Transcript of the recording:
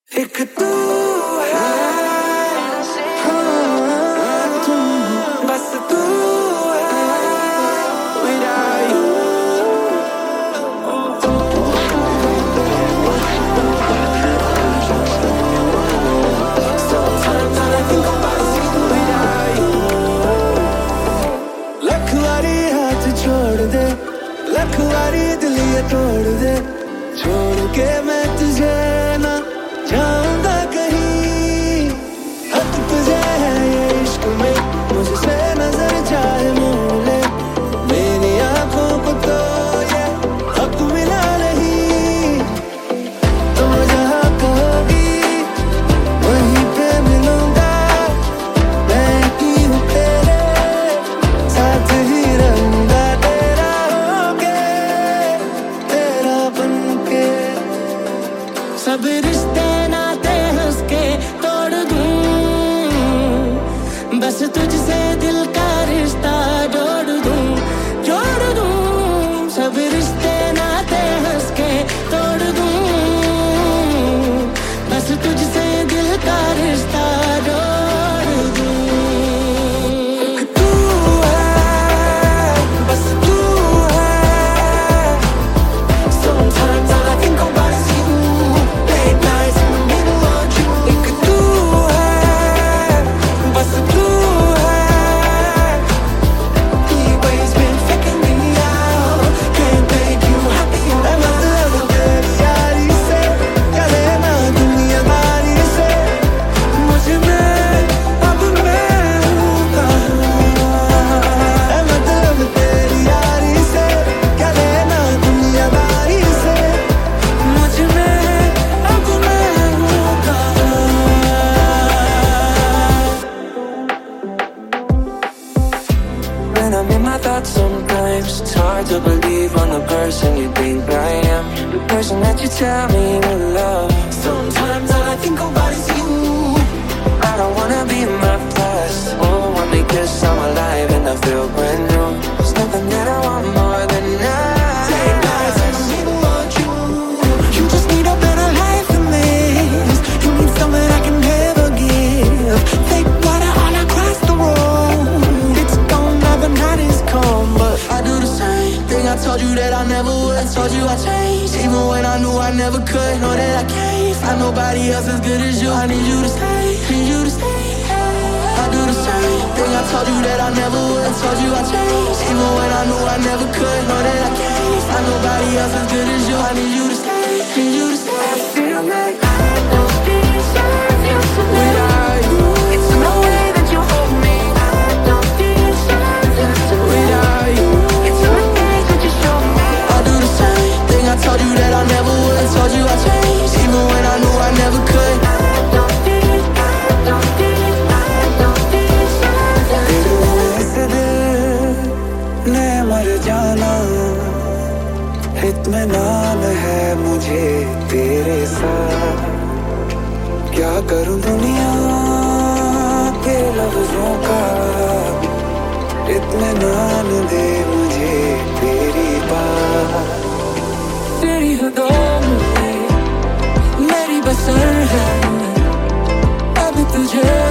एक तू है, हाँ, तुम बस तू है, without you. Sometimes all I think about is you, without you. लख वारी हाथ छोड़ दे, लख वारी दिल ये तोड़ दे, छोड़ के मैं तुझे ना जाऊंगा कहीं। हक तुझे है ये इश्क में, मुझसे नजर चाहे मोड़ ले, मेरी आंखों को तो ये हक मिला नहीं। तुम जहाँ कहोगी वहीं पे मिलूंगा, मैं ही हूँ तेरे साथ ही रहूंगा, तेरा होके तेरा बनके। सब रिश्ते नाते हंस के तोड़ दूं, बस तुझसे दिल का रिश्ता जोड़ दूं, जोड़ दूं। सब रिश्ते नाते हंस के तोड़ दूं, बस तुझसे दिल का रिश्ता जोड़ दूं। एक तू है, बस तू है। Sometimes all I think about is you. Late nights in the middle of June. एक तू है, बस तू है। Always been faking me out. Can't make you happy. मैं मतलब तेरी यारी से, क्या लेना दुनियादारी से। मुझ में अब मैं हूँ कहाँ? मैं मतलब तेरी यारी से, क्या लेना दुनियादारी से। मुझ में अब मैं हूँ कहाँ? When I'm in my thoughts sometimes, it's hard to believe I'm the person you think I am, the person that you tell me you love. Sometimes all I think about is you. I don't wanna be my past. Oh, want me 'cause I'm alive and I feel brand new. There's nothing that I want more than that. Late nights in the middle of June. You just need a better life than this. You need something I can never give. Fake water all across the road. It's gone now, the night is come, but I do the same thing I told you that I never would. I told you I changed, even when I knew I never could. Know that I can't find nobody else as good as you. I need you to stay, need you to stay. I do the same thing I told you that I never would. I told you I changed, even when I knew I never could. Know that I can't find nobody else as good as you. I need you to stay, need you to stay. I feel like I don't deserve you tonight. Without you, it's no way that you hold me. I don't deserve you tonight. Without you, it's the things that you show me. I do the same thing I told you that I never would. I told you I changed, even when I knew I never could. ऐसे दिल ने मर जाना, इत्मीनान है मुझे तेरे साथ। क्या करूं दुनिया के लफ्जों का, इत्मीनान दे मुझे तेरी बात। तेरी हदों में मेरी बसर है, अब तुझे